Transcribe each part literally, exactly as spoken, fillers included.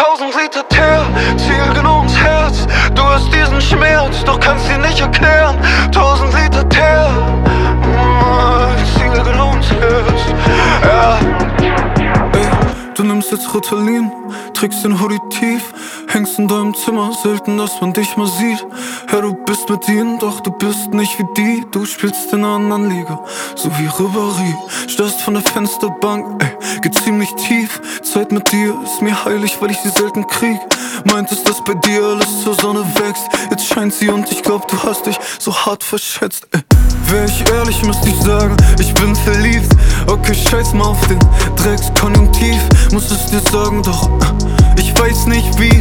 tausend Liter Teer, Ziel genau ins Herz. Du hast diesen Schmerz, doch kannst ihn nicht erklären. Tausend Liter Teer, mm, Ziel genau ins Herz. Ja. Ey, du nimmst jetzt Ritalin, trägst den Hoodie tief, hängst in deinem Zimmer, selten, dass man dich mal sieht. Ja, du bist mit ihnen, doch du bist nicht wie die. Du spielst in einer anderen Liga, so wie Ribéry. Starrst von der Fensterbank, ey, geht ziemlich tief. Zeit mit dir ist mir heilig, weil ich sie selten krieg. Meintest, dass bei dir alles zur Sonne wächst. Jetzt scheint sie und ich glaub, du hast dich so hart verschätzt, ey. Wär ich ehrlich, müsste ich sagen, ich bin verliebt. Okay, scheiß mal auf den Dreckskonjunktiv. Muss es dir sagen, doch ich weiß nicht wie.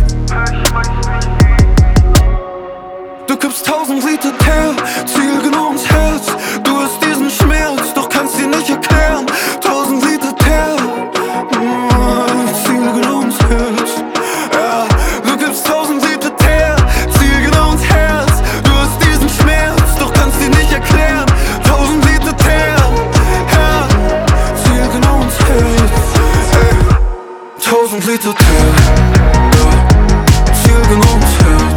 Du gibst tausend Liter Teer, Ziel genau ins Herz. Du hast diesen Schmerz, doch kannst ihn nicht erklären. Tausend Liter Teer, mm, Ziel genau ins Herz. Ja, du gibst tausend Liter Teer, Ziel genau ins Herz. Du hast diesen Schmerz, doch kannst ihn nicht erklären. Tausend Liter Teer, ja, Ziel genau ins Herz. Ey, tausend Liter Teer, ja, Ziel genau ins Herz.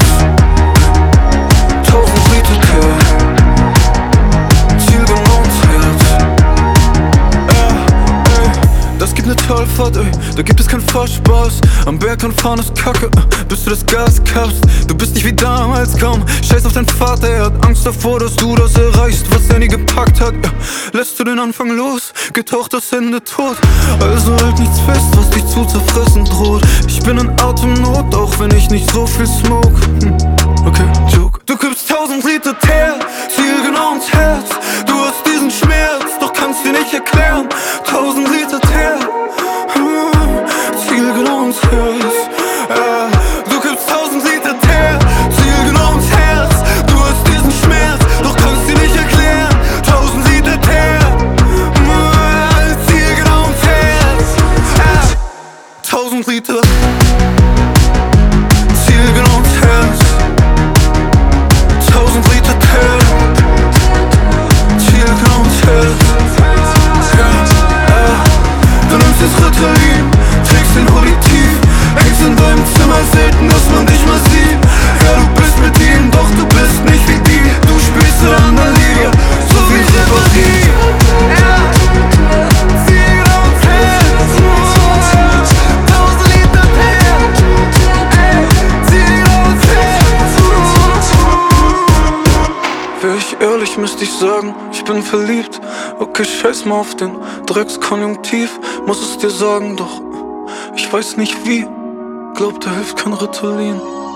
Talfahrt, ey, da gibt es keinen Fahrspaß. Am Berg kann fahren ist Kacke, äh, bis du das Gas kappst. Du bist nicht wie damals, kaum. Scheiß auf deinen Vater, er hat Angst davor, dass du das erreichst, was er nie gepackt hat. Ja. Lässt du den Anfang los, getaucht das Ende tot. Also halt nichts fest, was dich zu zerfressen droht. Ich bin in Atemnot, auch wenn ich nicht so viel smoke. Hm. Okay, Joke. Du gibst tausend Liter Teer, Ziel genau ins Herz. Du hast diesen Schmerz, doch kannst dir nicht erklären. Tausend Liter Teer, Ziel genau ins Herz. Ja. Du gibst tausend Liter Teer, Ziel genau ins Herz. Du hast diesen Schmerz, doch kannst dir nicht erklären. Tausend Liter Teer, Ziel genau ins Herz. Ja. Tausend Liter, Ziel genau ins Herz. Tausend Liter Teer, Ziel genau ins Herz. Ja. Ja. Du nimmst jetzt Ritalin, trägst den Hoodie tief, hängst in deinem Zimmer, selten, dass man dich mal sieht. Ja, du bist mit ihnen, doch du bist nicht wie die. Du spielst in einer Liga, so wie Ribéry. Ja, Ziel aufs Herz. Tausend Liter Teer, Ziel aufs Herz. Wär ich ehrlich, müsste ich sagen, ich bin verliebt. Okay, scheiß mal auf den Dreckskonjunktiv. Muss es dir sagen, doch ich weiß nicht wie. Glaub, da hilft kein Ritalin.